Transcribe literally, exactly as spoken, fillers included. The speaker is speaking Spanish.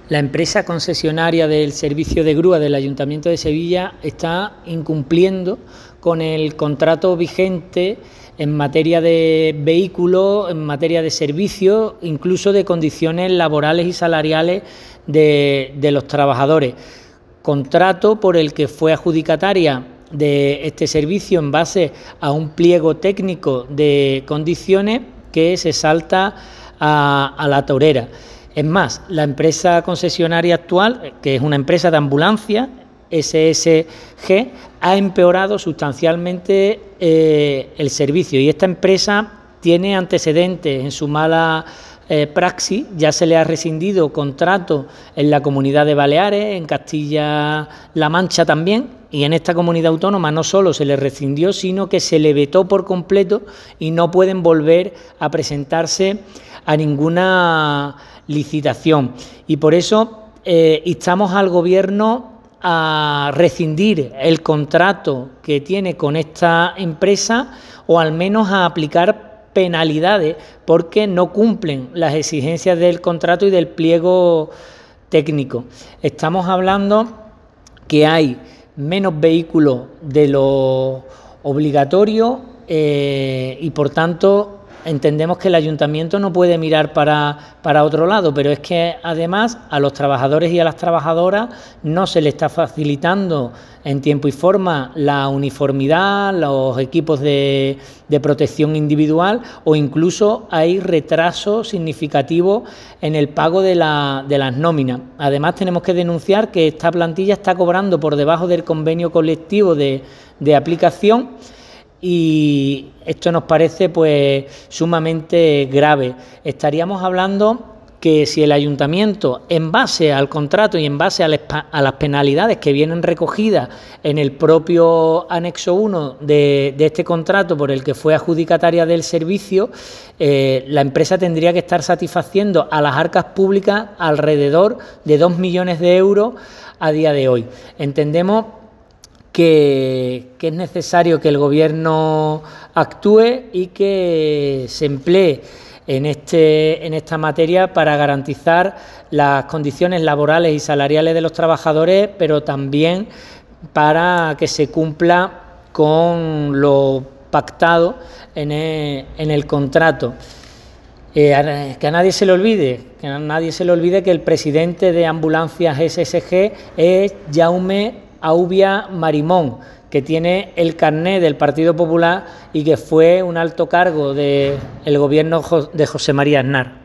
La empresa concesionaria del servicio de grúa del Ayuntamiento de Sevilla está incumpliendo con el contrato vigente en materia de vehículos, en materia de servicios, incluso de condiciones laborales y salariales de, de los trabajadores. Contrato por el que fue adjudicataria de este servicio en base a un pliego técnico de condiciones que se salta a, a la torera. Es más, la empresa concesionaria actual, que es una empresa de ambulancia, S S G, ha empeorado sustancialmente eh, el servicio, y esta empresa tiene antecedentes en su mala eh, praxis. Ya se le ha rescindido contrato en la Comunidad de Baleares, en Castilla-La Mancha también, y en esta comunidad autónoma no solo se le rescindió, sino que se le vetó por completo y no pueden volver a presentarse a ninguna licitación. Y por eso eh, instamos al Gobierno a rescindir el contrato que tiene con esta empresa, o al menos a aplicar penalidades porque no cumplen las exigencias del contrato y del pliego técnico. Estamos hablando que hay menos vehículos de lo obligatorio eh, y por tanto entendemos que el Ayuntamiento no puede mirar para, para otro lado, pero es que además a los trabajadores y a las trabajadoras no se les está facilitando en tiempo y forma la uniformidad, los equipos de, de protección individual, o incluso hay retrasos significativos en el pago de, la, de las nóminas. Además tenemos que denunciar que esta plantilla está cobrando por debajo del convenio colectivo de, de aplicación, y esto nos parece pues sumamente grave. Estaríamos hablando que si el Ayuntamiento, en base al contrato y en base a las penalidades que vienen recogidas en el propio anexo uno de, de este contrato por el que fue adjudicataria del servicio, eh, la empresa tendría que estar satisfaciendo a las arcas públicas alrededor de dos millones de euros a día de hoy. Entendemos Que, que es necesario que el Gobierno actúe y que se emplee en, este, en esta materia para garantizar las condiciones laborales y salariales de los trabajadores, pero también para que se cumpla con lo pactado en el, en el contrato. Eh, que a nadie se le olvide, que a nadie se le olvide que el presidente de Ambulancias S S G es Jaume Aubia Marimón, que tiene el carné del Partido Popular y que fue un alto cargo del gobierno de José María Aznar.